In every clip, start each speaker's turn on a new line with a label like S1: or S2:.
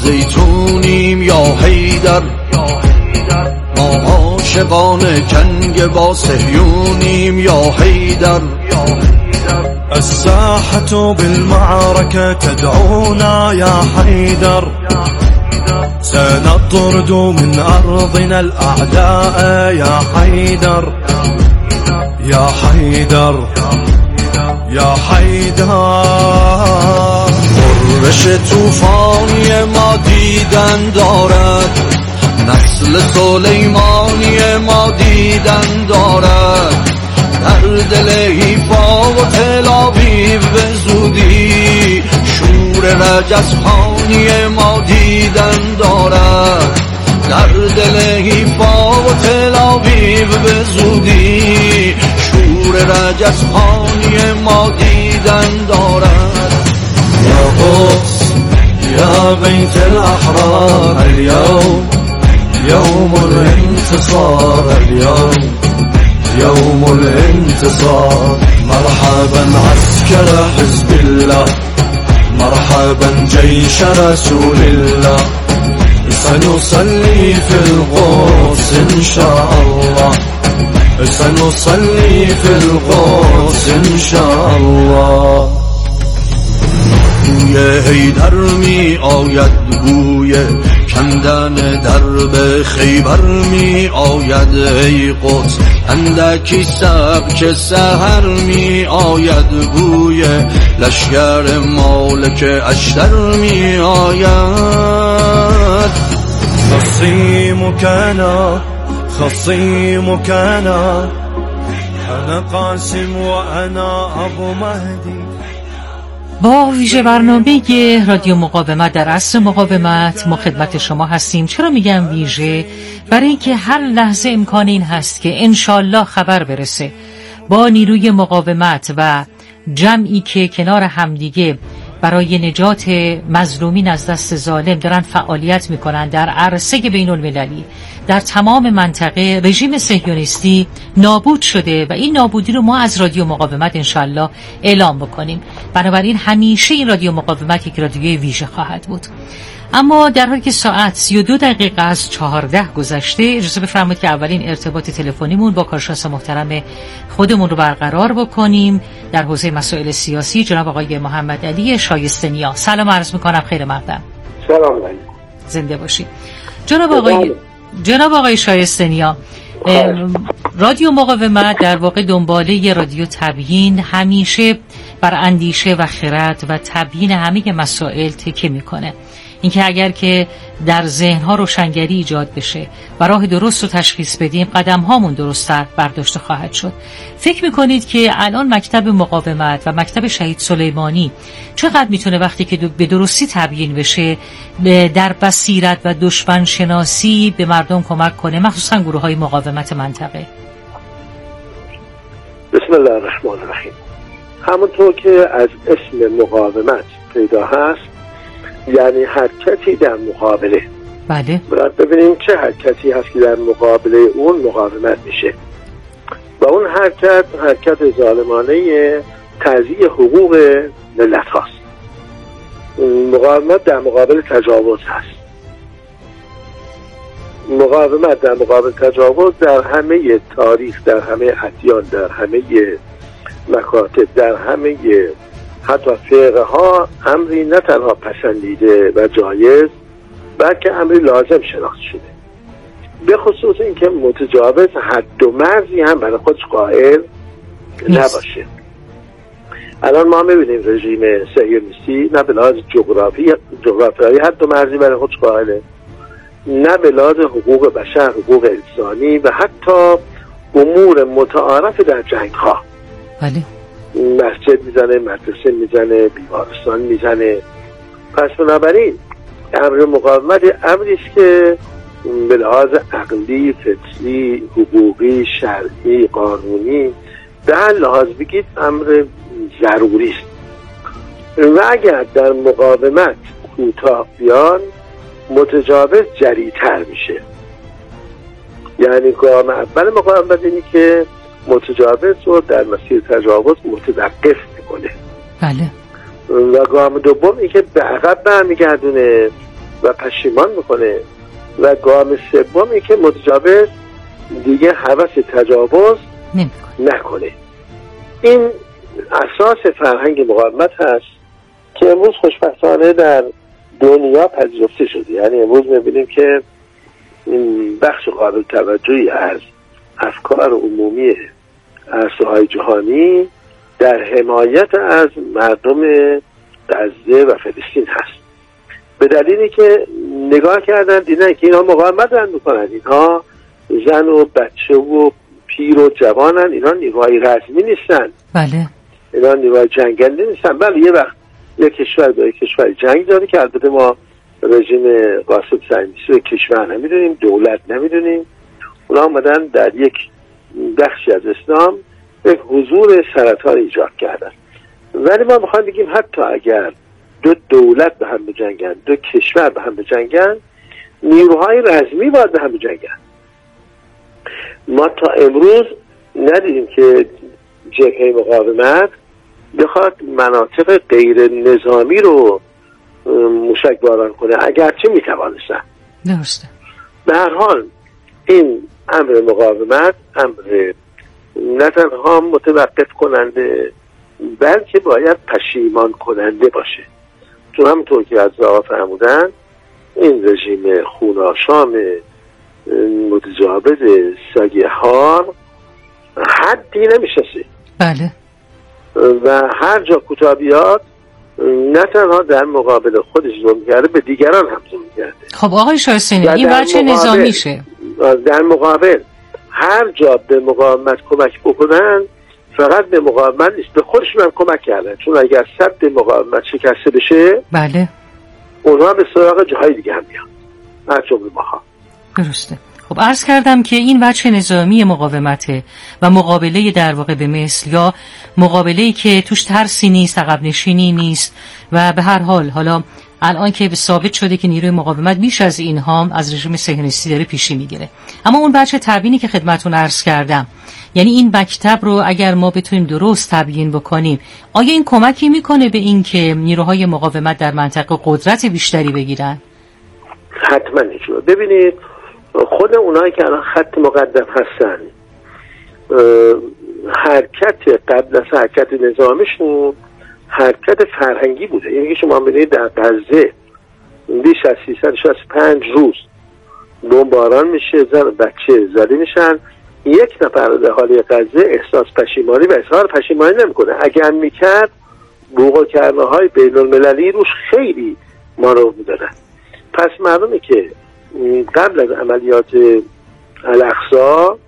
S1: زیتونیم یا حیدر، ما عاشقان جنگ با صهیونیم یا حیدر.
S2: الساحة بالمعركة تدعونا يا حيدر، سنطرد من أرضنا الأعداء يا حيدر يا حيدر يا حيدر.
S1: قررش توفانی ما دیدن دارد، نسل سلیمانی ما دیدن دارد. در دل حیفا و تل آویو به زودی شور رجزخانی ما دیدن دارد. در دل حیفا و تل آویو به زودی شور رجزخانی ما دیدن دارد.
S2: يا قدس يا بيت الأحرار، اليوم يوم الانتصار، اليوم يوم الانتصار. مرحبا عسكر حزب الله، مرحبا جيش رسول الله. سنصلي في القدس إن شاء الله، سنصلي في القدس إن شاء الله.
S1: بوی حیدر می آید، بوی کندن درب خیبر می آید. ای قدس اندکی سبک سحر می آید، بوی لشگر مالک اشتر می آید.
S2: خصيمك أنا، خصيمك أنا، أنا قاسم وأنا أبو مهدي.
S3: با ویژه برنامه رادیو مقاومت در عصر مقاومت ما خدمت شما هستیم. چرا میگم ویژه؟ برای اینکه هر لحظه امکان این هست که انشالله خبر برسه با نیروی مقاومت و جمعی که کنار همدیگه برای نجات مظلومین از دست ظالم دارن فعالیت میکنن در عرصه بین المللی، در تمام منطقه رژیم صهیونیستی نابود شده و این نابودی رو ما از رادیو مقاومت انشالله اعلام بکنیم. بنابراین همیشه این رادیو مقاومت یک رادیوی ویژه خواهد بود. اما در حالی که ساعت 32 دقیقه از 14 گذشته، اجازه بفرمایید که اولین ارتباط تلفنیمون با کارشناس محترم خودمون رو برقرار بکنیم در حوزه مسائل سیاسی، جناب آقای محمد علی شایسته نیا. سلام عرض میکنم، خیر مقدم.
S4: سلام علیکم.
S3: زنده باشید. جناب آقای شایسته نیا، رادیو مقاومت در واقع دنباله ی رادیو تبیین همیشه بر اندیشه و خرد و تبیین همه مسائل تکیه میکنه. اینکه اگر که در ذهنها روشنگری ایجاد بشه و راه درست رو تشخیص بدیم، قدم هامون درست‌تر برداشته خواهد شد. فکر میکنید که الان مکتب مقاومت و مکتب شهید سلیمانی چقدر میتونه وقتی که به درستی تبیین بشه در بصیرت و دشمن شناسی به مردم کمک کنه، مخصوصا گروه های مقاومت منطقه؟
S4: بسم الله الرحمن الرحیم. همونطور که از اسم مقاومت پیدا هست، یعنی حرکتی در مقابله.
S3: بله.
S4: باید ببینیم چه حرکتی هست که در مقابله اون مقاومت میشه و اون حرکت ظالمانه تضییع حقوق ملت هاست. مقاومت در مقابل تجاوز هست. مقاومت در مقابل تجاوز در همه تاریخ، در همه ادیان، در همه مکاتب، در همه حتی فقه ها امری نه تنها پسندیده و جایز، بلکه امری لازم شناخته شده. به خصوص اینکه متجاوز حد و مرزی هم برای خودش قائل نباشه. الان ما میبینیم رژیم صهیونیستی نه به لحاظ جغرافیایی حد و مرزی برای خودش قائله، نه به لحاظ حقوق بشر، حقوق انسانی و حتی امور متعارف در جنگ ها.
S3: بله.
S4: مسجد میزنه، مدرسه میزنه، بیمارستان میزنه. پس بنابراین امر مقاومت امری است که به لحاظ عقلی، فطری، حقوقی، شرعی، قانونی به هر لحاظ بگید امر ضروری است و اگر در مقاومت کوتاه بیان متجاوز جریتر میشه. یعنی گام اول مقاومت اینی که متجاوز رو در مسیر تجاوز متوقف میکنه.
S3: بله.
S4: و گام دوم این که به عقب برمیگردونه و پشیمان میکنه و گام سومی که متجاوز دیگه هوس تجاوز نکنه. این اساس فرهنگ مقاومت هست که امروز خوشبختانه در دنیا پذیرفته شده. یعنی امروز میبینیم که بخش قابل توجهی از افکار عمومی عرصه‌های جهانی در حمایت از مردم غزه و فلسطین هست، به دلیلی که نگاه کردن دیدن که اینها مقاومت دارن میکنن، اینها زن و بچه و پیر و جوانن، اینها نیروهای رسمی نیستن.
S3: بله.
S4: اینها نیروهای جنگنده نیستن. بله یه وقت یک کشور با یک کشور جنگ داره که البته ما رژیم قاسم صهیونیستی رو کشور نمیدونیم، دولت نمیدونیم. اونا آمدن در یک بخشی از اسلام یک حضور سرطان ایجاد کردن. ولی ما میخوایم بگیم حتی اگر دو دولت به هم بجنگن، دو کشور به هم بجنگن، نیروهای رسمی باید به هم بجنگن. ما تا امروز ندیدیم که جبهه مقاومت بخواد مناطق غیر نظامی رو موشک باران کنه، اگرچه میتوانستن.
S3: درسته.
S4: به هر حال این امر مقاومت امر نه تنها متوقف کننده بلکه باید پشیمان کننده باشه، چون همونطور که از آقا فرمودن این رژیم خوناشام متجاوز سگهار حدی نمیشناسه.
S3: بله.
S4: و هر جا کوتاه بیاد نه تنها در مقابل خودش ظلم کرده، به دیگران هم ظلم کرده.
S3: خب آقای شایستانی این بچه نظامیشه.
S4: در مقابل هر جا به مقاومت کمک بکنن فقط به مقاومت نیست، به خودشون هم کمک کردن، چون اگر سد مقاومت شکسته بشه
S3: بله
S4: اونها به سراغ جاهای دیگه هم میان، از جمله ماها.
S3: درسته. خب عرض کردم که این وجه نظامی مقاومته و مقابله در واقع به مثل یا مقابله‌ای که توش ترسی نیست، عقب نشینی نیست و به هر حال حالا الان که ثابت شده که نیروی مقاومت بیش از اینها هم از رژیم صهیونیستی داره پیشی میگیره. اما اون بچه تبیینی که خدمتتون عرض کردم، یعنی این مکتب رو اگر ما بتونیم درست تبیین بکنیم، آیا این کمکی میکنه به این که نیروهای مقاومت در منطقه قدرت بیشتری بگیرن؟
S4: حتما نیست. ببینید خود اونایی که الان خط مقدم هستن حرکت قبل از حرکت نظامیشون حرکت فرهنگی بوده. یعنی شما ببینید در غزه بیش از 365 روز بمباران میشه، زن و بچه زده میشن، یک نفر در حال غزه احساس پشیمانی و اظهار پشیمانی نمیکنه. اگر میکرد بوق و کرنه‌های بین المللی روش خیلی مانور میدادن. پس معلومه که قبل از عملیات الاقصی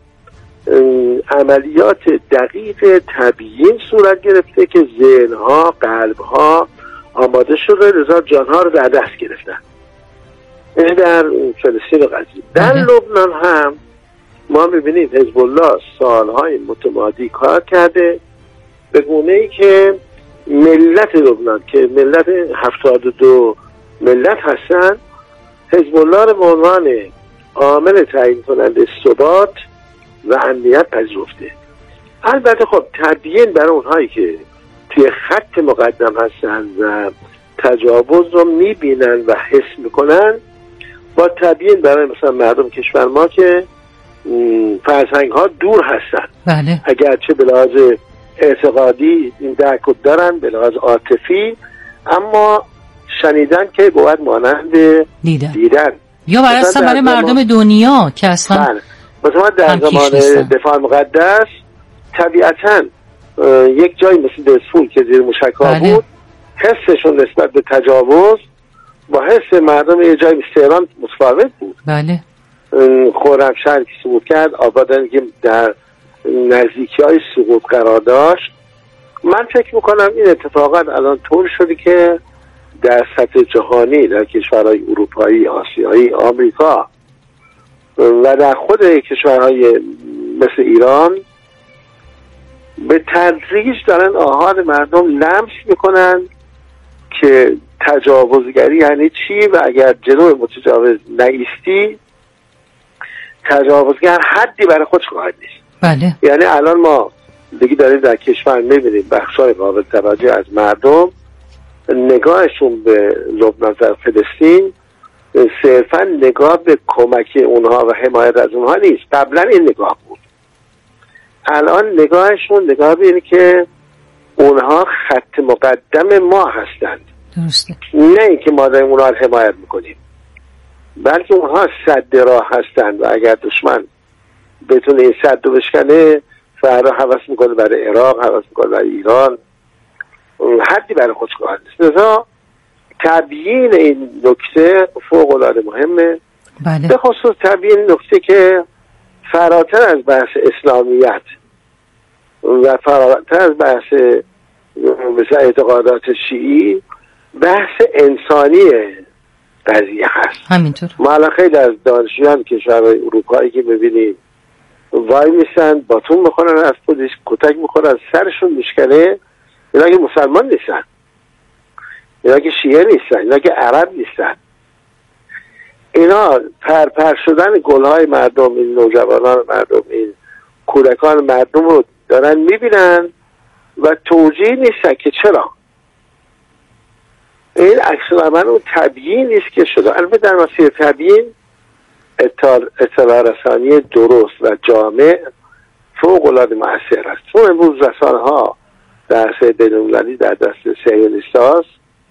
S4: عملیات دقیق تبیین صورت گرفته که ذهنها، قلبها آماده شده، لذا جانها رو در دست گرفتن. این در فلسطین و غزه. در لبنان هم ما میبینیم حزب الله سالهای متمادی کار کرده به گونه‌ای که ملت لبنان که ملت 72 ملت هستن، حزب الله رو به عنوان عامل تعیین کننده ثبات و امنیت پذیرفته. البته خب تبیین برای اونهایی که توی خط مقدم هستن و تجاوز رو میبینن و حس میکنن، با تبیین برای مثلا مردم کشور ما که فرهنگ ها دور هستن،
S3: بله.
S4: اگرچه به لحاظ اعتقادی این درک دارن، به لحاظ عاطفی، اما شنیدن که باید مانند دیدن
S3: یا برای اصلا برای مردم دنیا که اصلا
S4: مثلا در زمان دفاع مقدس طبیعتاً یک جایی مثل دسفول که زیر موشک‌ها بود، حسشون نسبت به تجاوز با حس مردم یه جایی مثل تهران متفاوت بود.
S3: بله.
S4: خرمشهر که سقوط کرد، آبادان که در نزدیکی‌های سقوط قرار داشت. من فکر میکنم این اتفاقات الان طور شده که در سطح جهانی در کشورهای اروپایی، آسیایی، آمریکا و در خود کشورهای مثل ایران به تدریج دارن آحال مردم لمس میکنن که تجاوزگری یعنی چی و اگر جلوی متجاوز نایستی تجاوزگر حدی برای خودش خواهد نیست.
S3: بله.
S4: یعنی الان ما دیگه داریم در کشور میبینیم بخشای قابل توجه از مردم نگاهشون به لبنان و فلسطین صرفا نگاه به کمک اونها و حمایت از اونها نیست. قبلا این نگاه بود، الان نگاهشون نگاه به اینه که اونها خط مقدم ما هستند.
S3: درسته.
S4: نه اینکه ما داریم اونها رو حمایت میکنیم، بلکه اونها سد راه هستند و اگر دشمن بتونه این سد رو بشکنه فردا حوض میکنه برای عراق، حوض میکنه برای ایران، حدی برای خودش قائل نیست. لذا تبیین این نکته فوق العاده مهمه.
S3: بله.
S4: به خصوص تبیین نکته که فراتر از بحث اسلامیت و فراتر از بحث مثل اعتقادات شیعی، بحث انسانی قضیه هست.
S3: همینطور.
S4: ما الان خیلی از دانشجویان کشورهای اروپایی که ببینیم وای میسن باتون میخورن، از پلیس کتک میخورن، سرشون میشکنه. اینا که مسلمان نیستن، اینا که شیعه نیستن، اینا که عرب نیستن، اینا پرپر شدن گلهای مردم، این نوجوانان مردم، این کودکان مردم رو دارن میبینن و توجیه نیستن که چرا. این عکس العمل اون تبیین نیست که شده. البته در مسیر تبیین اطلاع رسانی درست و جامع فوق العاده مؤثر است. چون امروز رسانه ها در سطح بین‌المللی در دست صهیونیست‌هاست،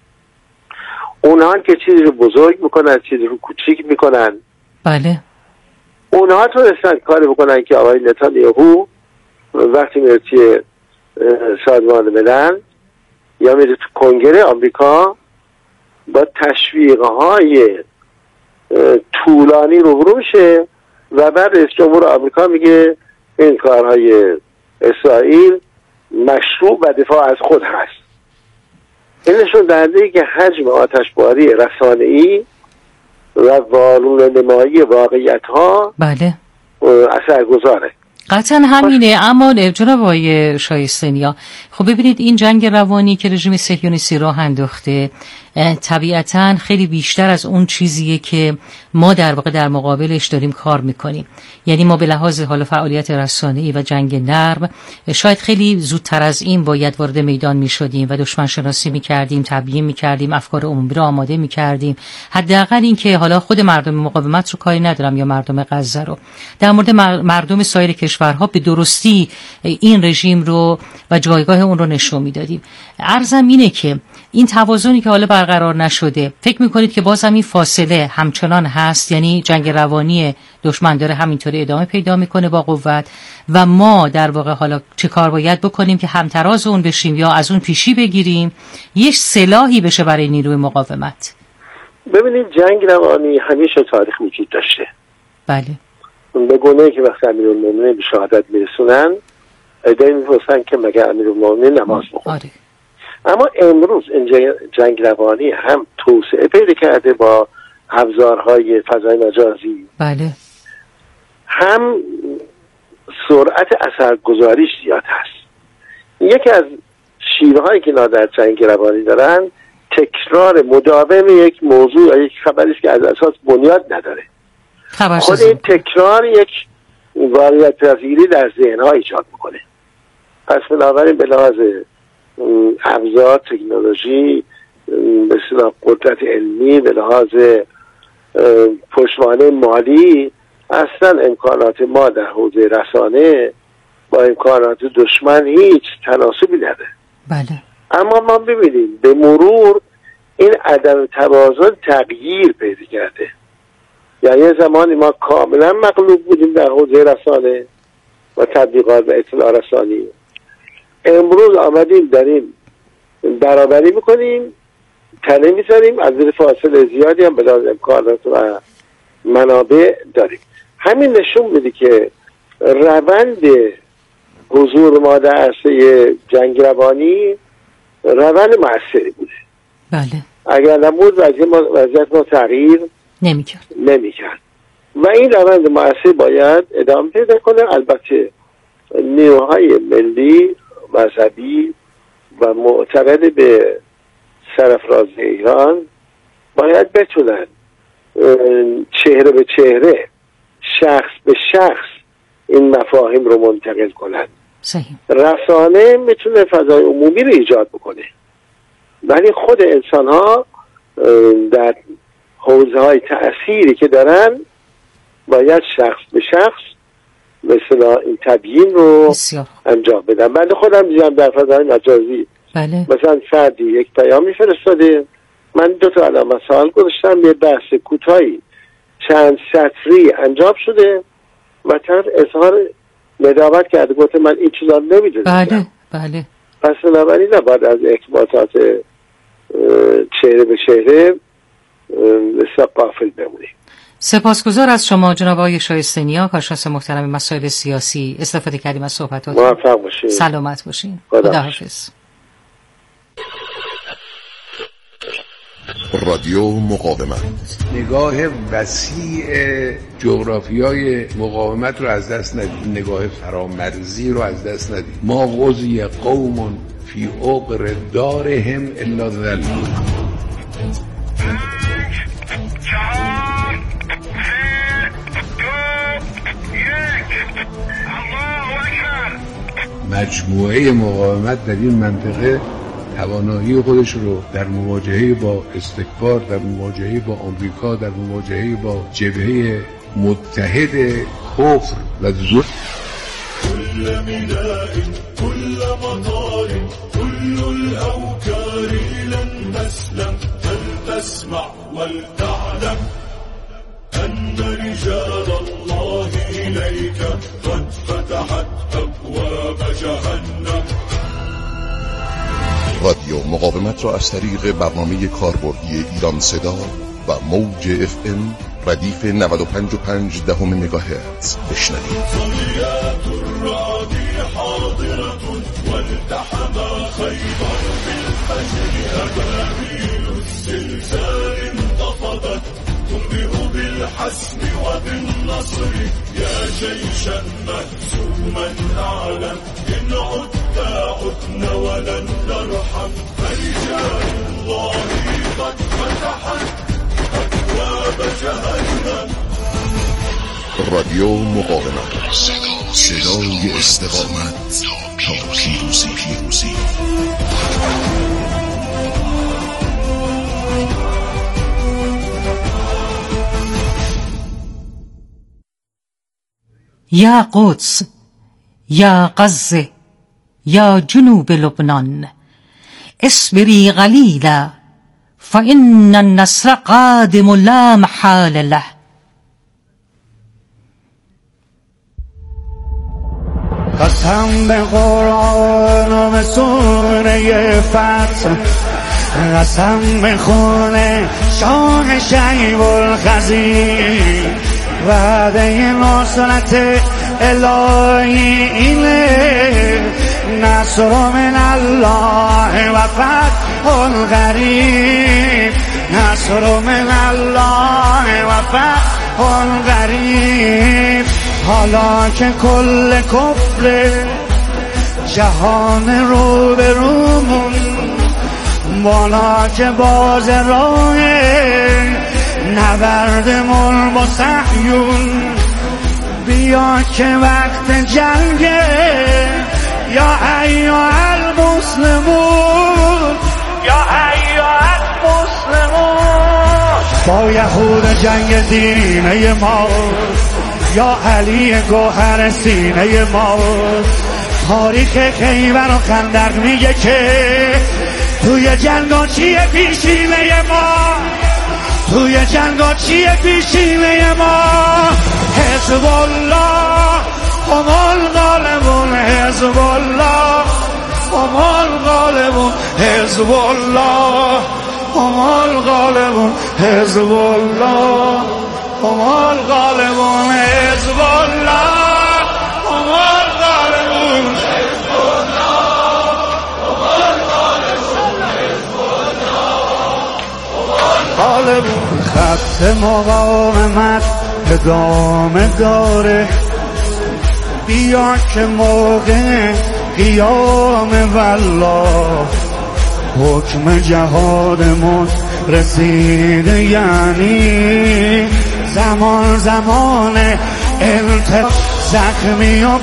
S4: اونها که چیزی رو بزرگ میکنن، چیزی رو کوچیک میکنن.
S3: بله.
S4: اونها تونستن کاری بکنن که آقای نتانیاهو وقتی میره توی سازمان ملل یا میره تو کنگره آمریکا با تشویق‌های طولانی روبرو میشه و بعد رئیس جمهور آمریکا میگه این کارهای اسرائیل مشروع و دفاع از خود هست. این نشون دهنده که حجم آتشباری رسانه‌ای و وارونه نمایی واقعیت ها
S3: بله
S4: اثرگذاره.
S3: قطعا همینه. اما جناب آقای شایسته‌نیا، خب ببینید این جنگ روانی که رژیم صهیونیستی راه انداخته طبیعتاً خیلی بیشتر از اون چیزیه که ما در واقع در مقابلش داریم کار میکنیم. یعنی ما به لحاظ حال فعالیت رسانه‌ای و جنگ نرم شاید خیلی زودتر از این باید وارد میدان میشدیم و دشمن شناسی میکردیم، تبیین میکردیم، افکار عمومی رو آماده میکردیم. حداقل این که حالا خود مردم مقاومت رو کاری ندارم یا مردم غزه رو، در مورد مردم سایر کشورها به درستی این رژیم رو و جایگاه اون رو نشون میدادیم. عرضم اینه که این توازنی که حالا برقرار نشده، فکر میکنید که بازم این فاصله همچنان هست؟ یعنی جنگ روانی دشمن داره همینطوری ادامه پیدا میکنه با قوت و ما در واقع حالا چه کار باید بکنیم که همتراز اون بشیم یا از اون پیشی بگیریم، یه سلاحی بشه برای نیروی مقاومت؟
S4: ببینید جنگ روانی همیشه تاریخ وجود داشته.
S3: بله.
S4: به گونه‌ای که وقتی امیرالمومنین به شهادت میرسونن ایده میپرسن که مگر امیرالمومنین نماز بخونه؟
S3: آره.
S4: اما امروز این جنگ روانی هم توسعه پیدا کرده با ابزارهای فضای مجازی.
S3: بله.
S4: هم سرعت اثرگذاریش زیاد هست. یکی از شیوه‌هایی که در جنگ روانی دارن تکرار مداوم یک موضوع یا یک خبری است که از اساس بنیاد نداره. خود این تکرار یک واقعیت پذیری در ذهن‌ها ایجاد میکنه. پس بنابراین به لحاظ ابزار، تکنولوژی، به اصطلاح قدرت علمی، به لحاظ پشتوانه مالی، اصلا امکانات ما در حوزه رسانه با امکانات دشمن هیچ تناسبی نداره.
S3: بله.
S4: اما ما ببینیم به مرور این عدم توازن تغییر پیدا کرده. یعنی زمانی ما کاملا مغلوب بودیم در حوزه رسانه و تبلیغات و اطلاع رسانی، امروز آمدیم داریم برابری میکنیم، تنه میذاریم، از زیر فاصله زیادی هم به لحاظ امکانات و منابع داریم. همین نشون میده که روند حضور ما در عرصه جنگ روانی روند مؤثری بوده.
S3: بله.
S4: اگر نبود وضعیت ما تغییر نمیکرد و این روند مؤثر باید ادامه پیدا کنه. البته نیروهای ملی، مذهبی و معتقد به سرفرازی ایران باید بتونن چهره به چهره، شخص به شخص این مفاهیم رو منتقل کنن.
S3: صحیح.
S4: رسانه میتونه فضای عمومی رو ایجاد بکنه، ولی خود انسان ها در حوزه‌های تأثیری که دارن باید شخص به شخص مثلا این تبیین رو انجام بدن. بنده خودم دیدم در فضای مجازی
S3: بله.
S4: مثلا فردی یک پیامی فرستاده، من 2 تا علامت سوال گذاشتم، یه بحث کوتاهی چند سطری انجام شده و طرف اظهار ندامت کرده، گفته من این چیزا نمیدونم.
S3: بله بله.
S4: پس بنابراین نباید از ارتباطات چهره به چهره غافل بمونیم.
S3: سپاسگزار از شما جناب آقای شایسته‌نیا، کارشناس محترم مسائل سیاسی، استفاده کردیم از صحبتاتون.
S4: موفق باشین.
S3: سلامت باشین. خداحافظ.
S5: رادیو مقاومت،
S6: نگاه وسیع جغرافیای مقاومت رو از دست ندید، نگاه فرامرزی رو از دست ندید. ما غزی قوم فی عقر دارهم الا ذل. مجموعه مقاومت در این منطقه توانایی خودش رو در مواجهه با استکبار، در مواجهه با آمریکا، در مواجهه با جبهه متحد کفر و ظلم.
S2: كل ملاء كل مطار كل الأوكار لن تسلم فلتسمع ولتعلم أن رجال الله إليك قد فتحت أبواب جهنم.
S5: رادیو مقاومت را از طریق برنامه کاربردی ایران صدا و موج FM ردیف 95.5 مگاهرتز بشنوید.
S2: صليات الرعد حاضرة والتحم خيبر بالفجر أبابيل الزلزال انتفضت تنبئ بالحسم وبالنصر يا جيشا مهزوما أعلم إن عدنا ولن نرحم فرجال الله قد فتحت أبواب جهنم.
S5: رادیو مقاومت، صدای استقامت تا پیروزی.
S3: یا قدس، یا غزه، یا جنوب لبنان، اصبری قلیلا فإن النصر قادم لا محال له.
S7: قسم به قرآن و به سوره فتح، قسم به خون شاه شیب الخزیر، وعده نصرت الهی اینه، نصر من الله و فتح قریب، نصر من الله و فتح قریب. حالا که کل کفر جهان رو به رومون، بالا که باز راه نبردمون با صهیون، بیا که وقت جنگه یا ایها المسلمون، یا ایها المسلمون. با یهود جنگ دینه ما، یا علی گوهر سینه ما. تاریخ خیبر و خندق میگه که توی جنگا چیه پیشینه ما، توی جنگا چیه پیشینه ما. حزب الله هم الغالبون، حزب الله هم الغالبون، حزب الله هم الغالبون، حزب الله هم الغالبون، حزب الله هم الغالبون، حزب الله هم الغالبون، حزب الله هم الغالبون. خط مقاومت ادامه داره، بیا که موقع قیام والله حکم جهادمون رسیده، یعنی زمان زخمی و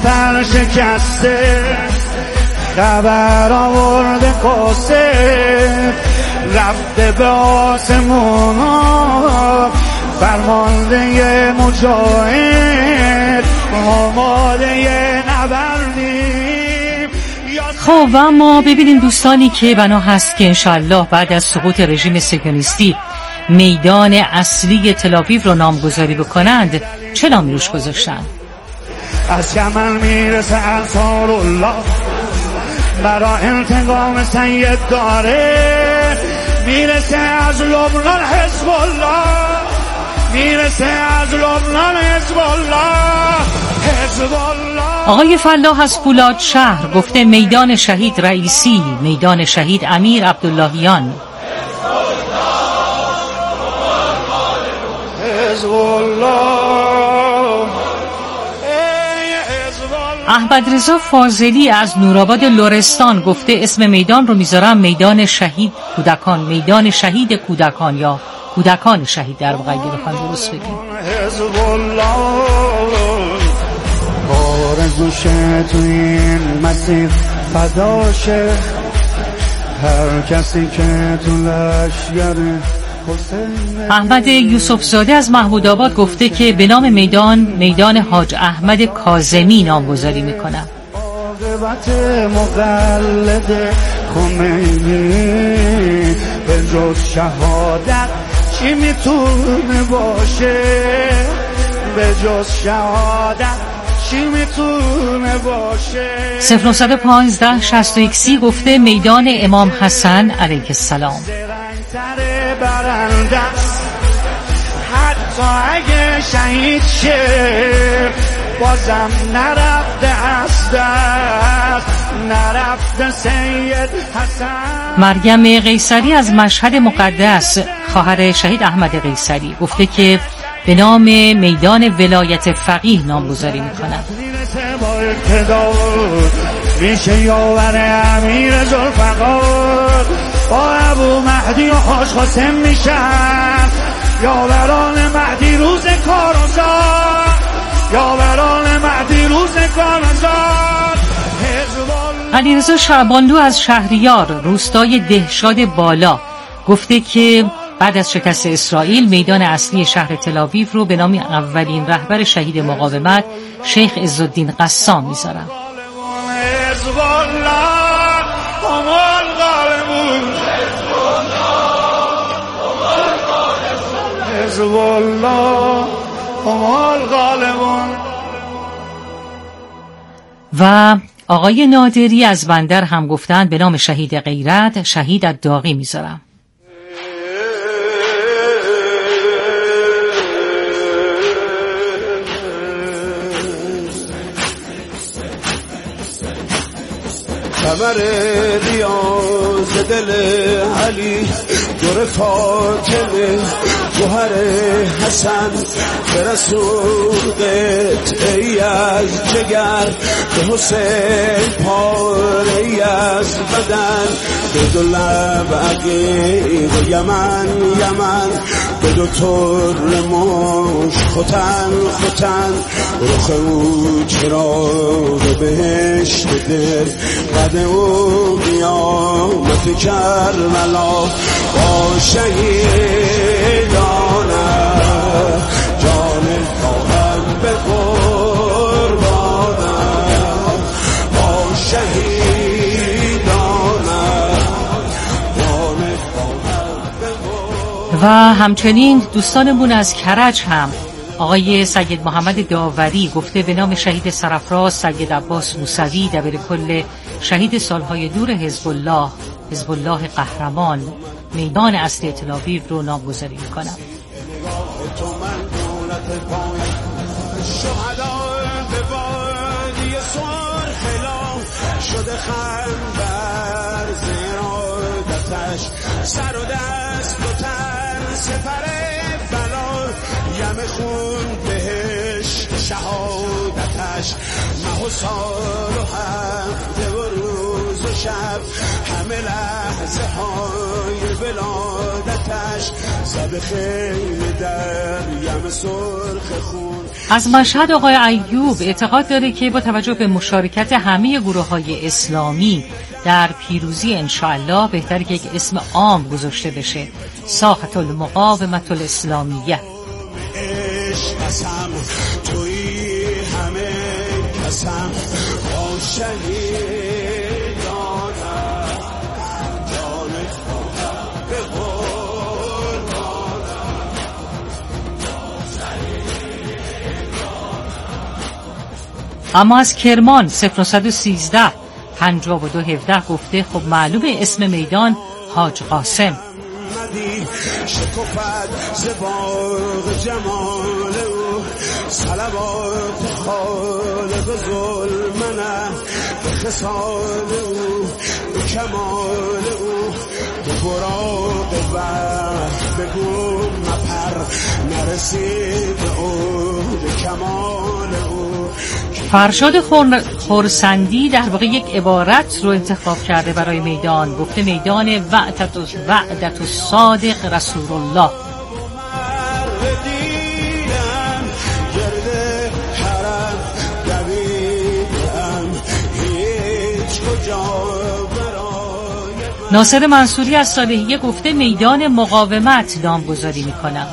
S7: پرشکسته، خبر آورده کاسه رفته به آسمون فرمانده مجاهد آماده نبردیم.
S3: خب و اما ببینیم دوستانی که بنا هست که انشاءالله بعد از سقوط رژیم صهیونیستی میدان اصلی تل‌آویو رو نامگذاری بکنند چه نامی روش گذاشتن؟
S7: از یمن میرسه انصار الله برا انتقام سید داره، میرسه از لبنان حزب الله، میرسه از لبنان حزب الله، حزب الله.
S3: آقای فلاح از فولاد شهر گفته میدان شهید رئیسی، میدان شهید امیر عبداللهیان.
S7: حزب الله.
S3: احمد رضا فاضلی از نورآباد لرستان گفته اسم میدان رو میذارم میدان شهید کودکان، میدان شهید کودکان یا کودکان شهید در واقع بخوام درست بگیم.
S7: حزب الله آرزوشه تو این مسیر فداشه هر کسی که تو لشگر.
S3: احمد یوسف زاده از محمود آباد گفته که به نام میدان حاج احمد کاظمی نامگذاری میکنم.
S7: عاقبت مقلد خمینی به جز شهادت چی میتونه باشه، به جز شهادت چی میتونه باشه.
S3: 0915 61 گفته میدان امام حسن علیه السلام.
S7: برنده حتی اگه شهید شه بازم نرفته از دست، نرفته سید حسن.
S3: مریم قیصری از مشهد مقدس خواهر شهید احمد قیصری گفته که به نام میدان ولایت فقیه نامگذاری میکنم.
S7: میشه یاور امیر ذوالفقار با ابو مهدی و حاج قاسم میشن یاوران مهدی روز کارزار، یاوران مهدی روز کارزار.
S3: علیرضا شعبانلو از شهریار روستای دهشاد بالا گفته که بعد از شکست اسرائیل میدان اصلی شهر تل‌آویو رو به نام اولین رهبر شهید مقاومت شیخ عزالدین قسام میذارم.
S7: حزب الله هم الغالبون، حزب الله هم الغالبون.
S3: و آقای نادری از بندر هم گفتند به نام شهید غیرت شهید الداغی میذارم.
S2: خبر ریاض دل علی دور فاطمه جوهر حسن به رسول قطعی از جگر به حسین پاره از بدن به دو لب عقیق یمن یمن به دو طور مش ختن ختن رخ او چراغ بهشت دل قد او قیامت کربلا با شهیدانم جان خواهم به قربانم با شهیدانم جان خواهم به قربانم.
S3: و همچنین دوستانمون از کرج هم آقای سید محمد داوری گفته به نام شهید سرافراز سید عباس موسوی دبیرکل شهید سالهای دور حزب الله قهرمان میدان اصلی تل‌آویو رو نامگذاری میکنم.
S2: شده خنبر زیرادتش سر و دست و تن سپره بلا یم خون بهشت شهادتش مه و سال و هفته و روز و شب همه لحظه های ولادتش زد خیلی در یم
S3: از مشهد آقای ایوب اعتقاد داره که با توجه به مشارکت همه گروه‌های اسلامی در پیروزی انشاءالله بهتره که یک اسم عام گذاشته بشه، ساحة المقاومة الاسلامیه. اما از کرمان 0913 5217 گفته خب معلومه اسم میدان حاج قاسم.
S7: شکفت زباغ جمال او صلوات خالق ظلمنه به خصال او به کمال او به براق وقت بگو مپر نرسید او به کمال او.
S3: فرشاد خورسندی در واقع یک عبارت رو انتخاب کرده برای میدان، گفته میدان وعدت الصادق رسول الله. ناصر منصوری از صالحیه گفته میدان مقاومت نامگذاری میکنم.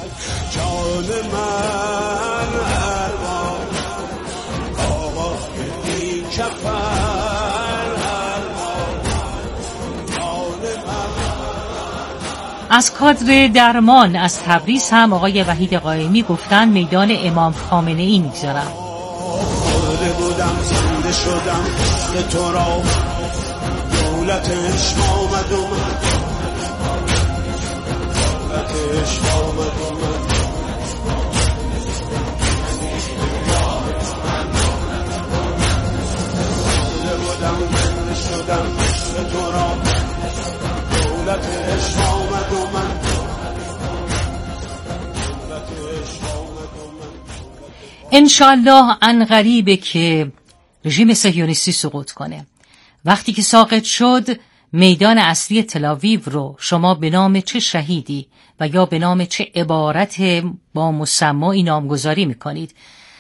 S3: از کادر درمان از تبریز هم آقای وحید قائمی گفتن میدان امام خامنه ای میگذارم.
S7: بودم زنده شدم به تو را دولت عشق آمد و من دولت عشق آمد و من بودم زنده شدم به تو را دولت عشق آمد و من دولت عشق آمد و من.
S3: انشالله ان قریبه که رژیم صهیونیستی سقوط کنه. وقتی که ساقط شد میدان اصلی تل‌آویو رو شما به نام چه شهیدی و یا به نام چه عبارت با مسمایی نامگذاری میکنید؟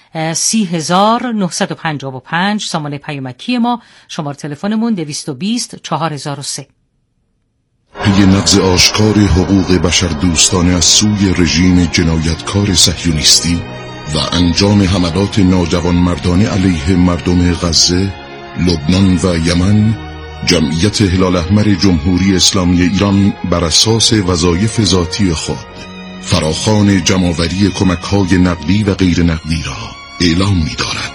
S3: 30955 سامانه پیامکی ما، شماره تلفنمون 220 4003.
S5: پی نقض آشکار حقوق بشر دوستانه از سوی رژیم جنایتکار صهیونیستی و انجام حملات ناجوانمردانه علیه مردم غزه، لبنان و یمن، جمعیت هلال احمر جمهوری اسلامی ایران بر اساس وظایف ذاتی خود فراخوان جمع‌آوری کمک‌های نقدی و غیر نقدی را اعلام می‌دارد.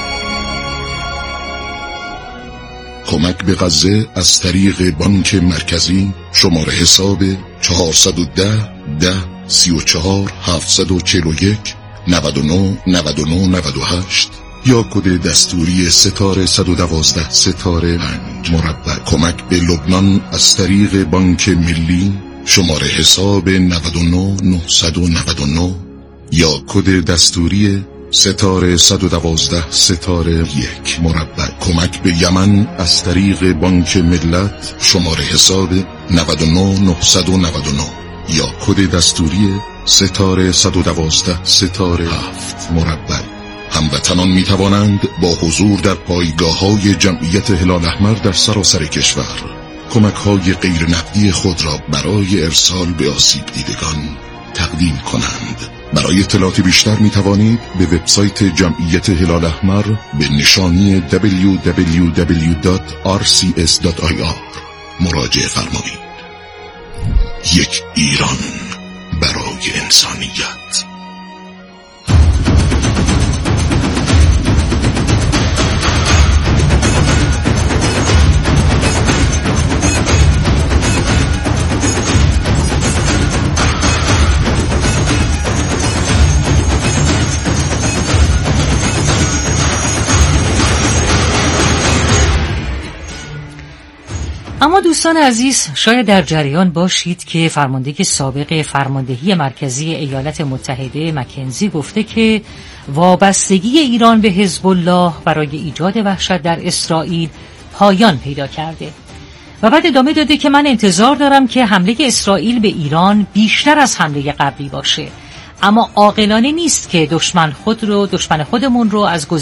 S5: کمک به غزه از طریق بانک مرکزی شماره حساب 410 10 34 741 99 99 98 یا کد دستوری ستاره 112 ستاره 5 مربع. کمک به لبنان از طریق بانک ملی شماره حساب 99 999 یا کد دستوری ستاره 112 ستاره 1 مربع. کمک به یمن از طریق بانک ملت شماره حساب 99 999 یا کد دستوری ستاره 112 ستاره 7 مربع. هموطنان می توانند با حضور در پایگاه‌های جمعیت هلال احمر در سراسر کشور کمک‌های غیر نقدی خود را برای ارسال به آسیب دیدگان تقدیم کنند. برای اطلاعات بیشتر می توانید به وبسایت جمعیت هلال احمر به نشانی www.rcs.ir مراجعه فرمایید. یک ایران برای انسانیت.
S3: اما دوستان عزیز، شاید در جریان باشید که فرمانده سابق فرماندهی مرکزی ایالات متحده مکنزی گفته که وابستگی ایران به حزب الله برای ایجاد وحشت در اسرائیل پایان پیدا کرده و بعد ادامه داده که من انتظار دارم که حمله اسرائیل به ایران بیشتر از حمله قبلی باشه. اما عاقلانه نیست که دشمن خودمون رو از